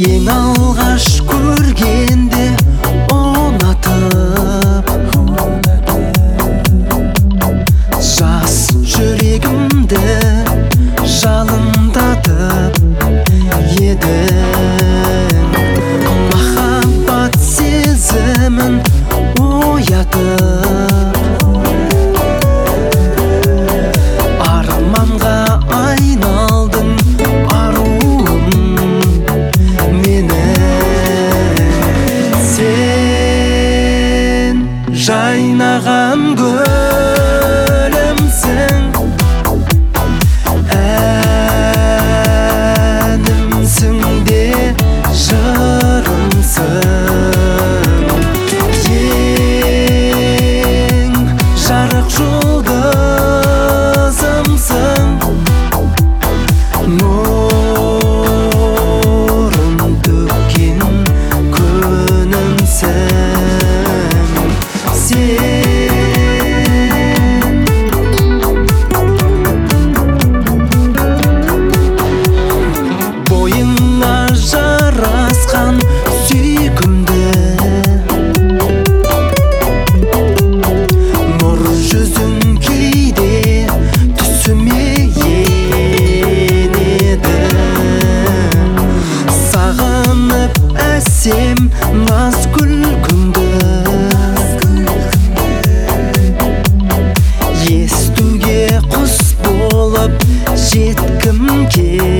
Ең алғаш көргенде ұнатып, жас жүрегімді жалындатып едің. Махаббат сезімін оятып, арманға айналдың аруым менің. Сен жайнаған гүлімсің, әнімсің де жырымсың. Ең жарық жұлдызымсың, нұрын төккен күнімсің. Бойыңа жарасқан сүйкімді, нұр жүзің кейде түсіме енеді. Сағынып әсем наз күлкіңді естуге құс болып жеткім келеді.